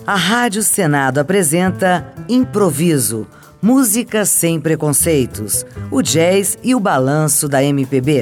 A Rádio Senado apresenta Improviso, música sem preconceitos, o jazz e o balanço da MPB.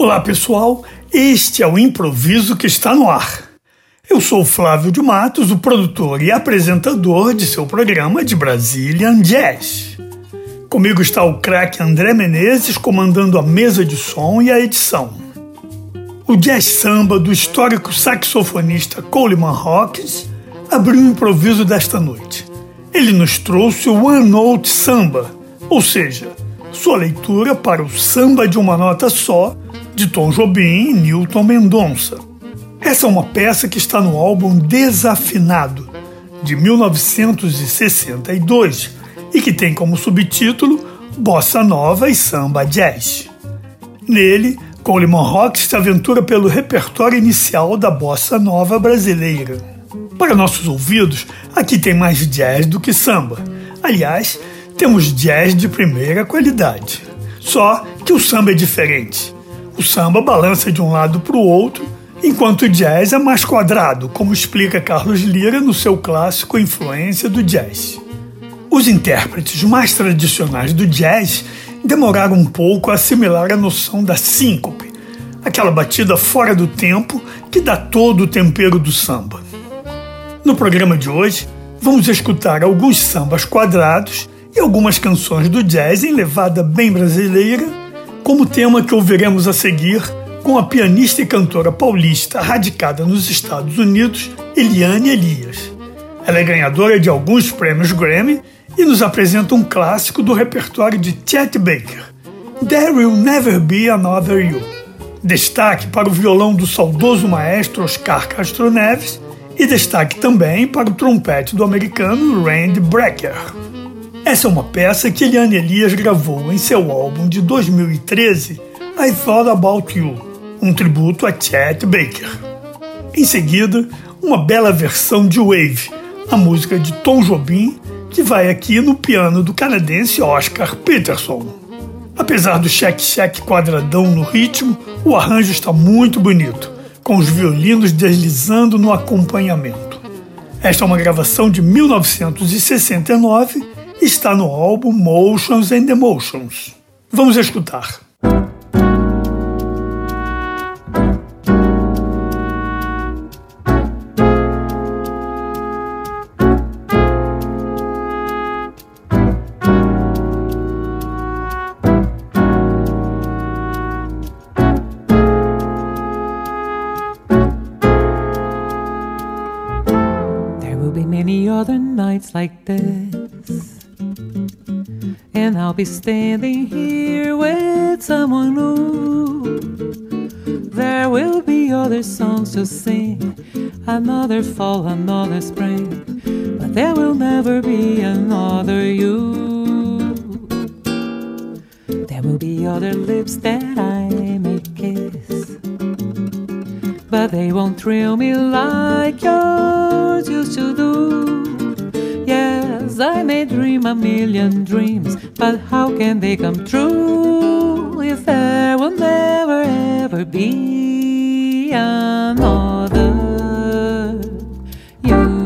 Olá pessoal, este é o Improviso que está no ar. Eu sou Flávio de Matos, o produtor e apresentador de seu programa de Brazilian Jazz. Comigo está o craque André Menezes comandando a mesa de som e a edição. O jazz samba do histórico saxofonista Coleman Hawkins abriu o improviso desta noite. Ele nos trouxe o One Note Samba, ou seja, sua leitura para o samba de uma nota só, de Tom Jobim e Newton Mendonça. Essa é uma peça que está no álbum Desafinado, de 1962, e que tem como subtítulo Bossa Nova e Samba Jazz. Nele, Coleman Hawkins se aventura pelo repertório inicial da bossa nova brasileira. Para nossos ouvidos, aqui tem mais jazz do que samba. Aliás, temos jazz de primeira qualidade. Só que o samba é diferente. O samba balança de um lado para o outro, enquanto o jazz é mais quadrado, como explica Carlos Lyra no seu clássico Influência do Jazz. Os intérpretes mais tradicionais do jazz demoraram um pouco a assimilar a noção da síncope, aquela batida fora do tempo que dá todo o tempero do samba. No programa de hoje, vamos escutar alguns sambas quadrados e algumas canções do jazz em levada bem brasileira, como tema que ouviremos a seguir com a pianista e cantora paulista radicada nos Estados Unidos, Eliane Elias. Ela é ganhadora de alguns prêmios Grammy e nos apresenta um clássico do repertório de Chet Baker, There Will Never Be Another You. Destaque para o violão do saudoso maestro Oscar Castro Neves e destaque também para o trompete do americano Randy Brecker. Essa é uma peça que Eliane Elias gravou em seu álbum de 2013, I Thought About You, um tributo a Chet Baker. Em seguida, uma bela versão de Wave, a música de Tom Jobim, que vai aqui no piano do canadense Oscar Peterson. Apesar do cheque-cheque quadradão no ritmo, o arranjo está muito bonito, com os violinos deslizando no acompanhamento. Esta é uma gravação de 1969 e está no álbum Motions and Emotions. Vamos escutar. Like this, and I'll be standing here with someone new. There will be other songs to sing, another fall, another spring, but there will never be another you. There will be other lips that I may kiss, but they won't thrill me like yours used to do. Yes, I may dream a million dreams, but how can they come true if there will never ever be another you?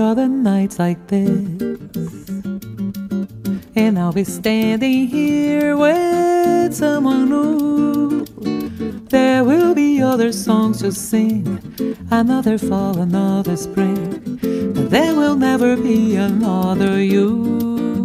other nights like this. And I'll be standing here with someone new. There will be other songs to sing, another fall, another spring, but there will never be another you.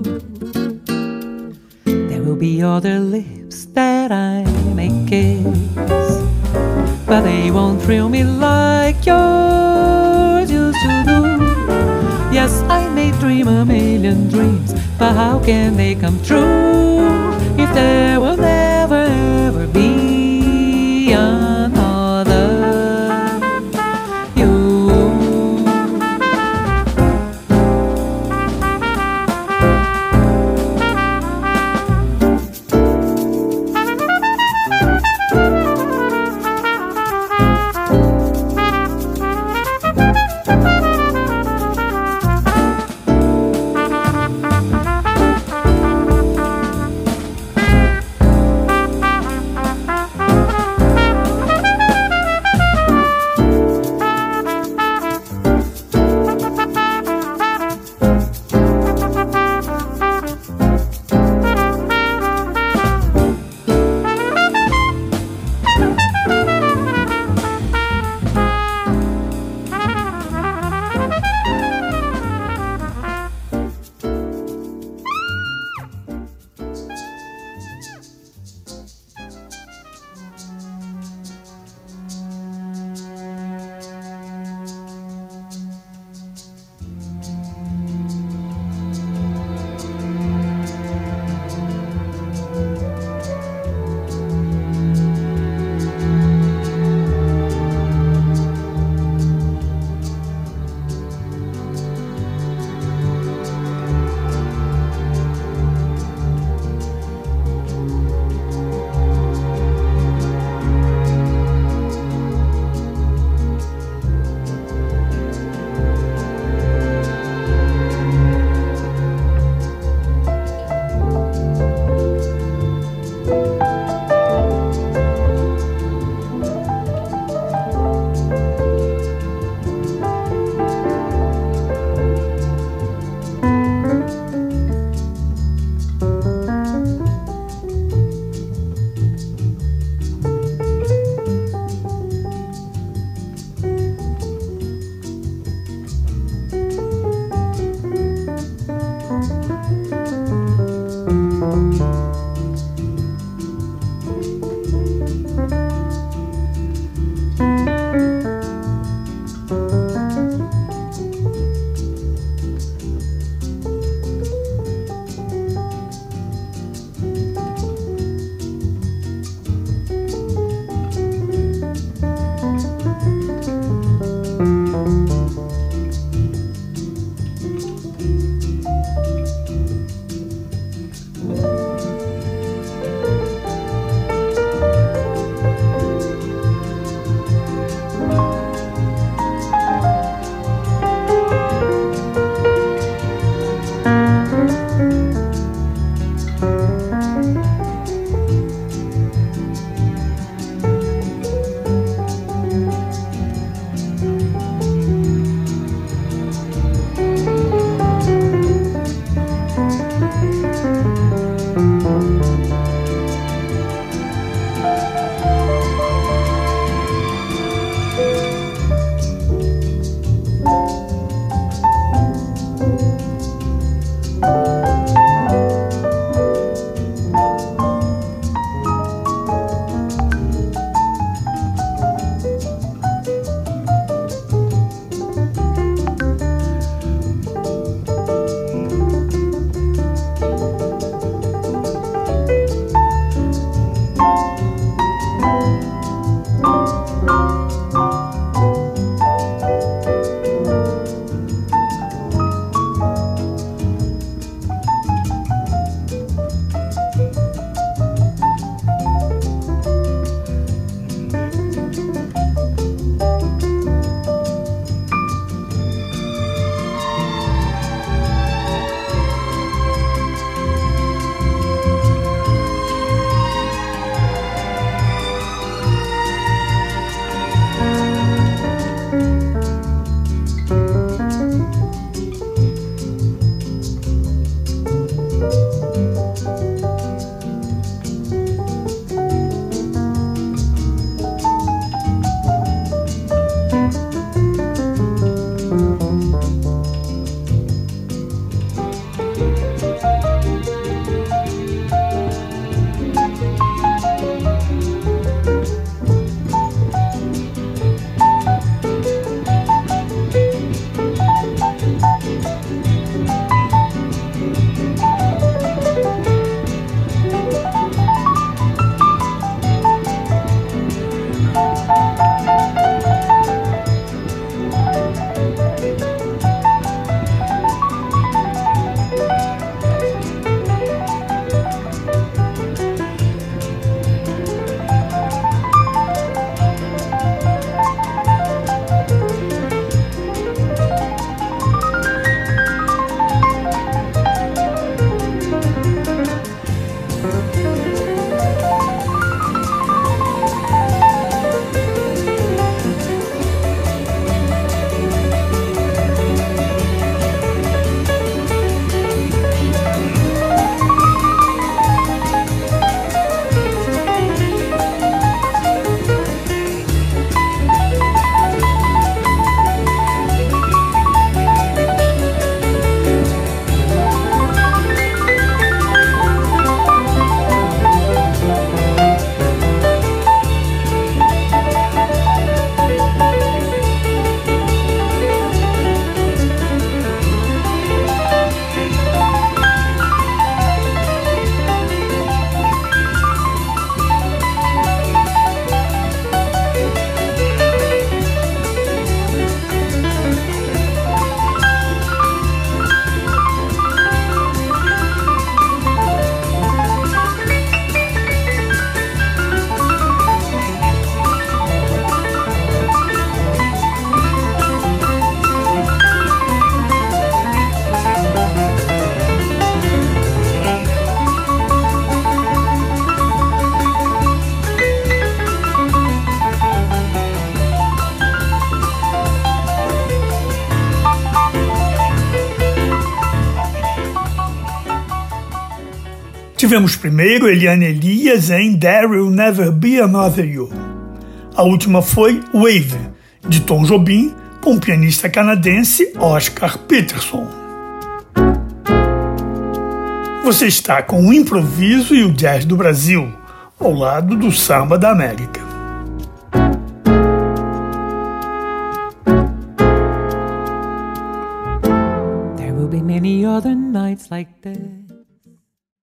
There will be other lips that I may kiss, but they won't thrill me like yours used to do. Yes, I may dream a million dreams, but how can they come true if there will never ever be another you? Tivemos primeiro Eliane Elias em There Will Never Be Another You. A última foi Wave, de Tom Jobim, com o pianista canadense Oscar Peterson. Você está com o improviso e o jazz do Brasil, ao lado do samba da América. There will be many other nights like this.